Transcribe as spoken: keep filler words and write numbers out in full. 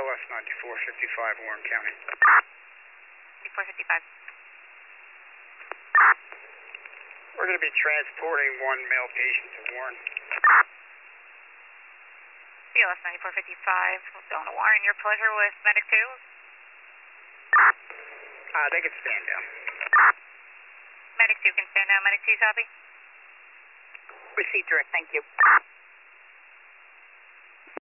L S ninety-four fifty-five, Warren County. ninety-four fifty-five. We're going to be transporting one male patient to Warren. C L S ninety-four fifty-five, going to Warren. Your pleasure with Medic two? Uh, they can stand down. Medic two can stand down. Medic two, copy? Received direct, thank you.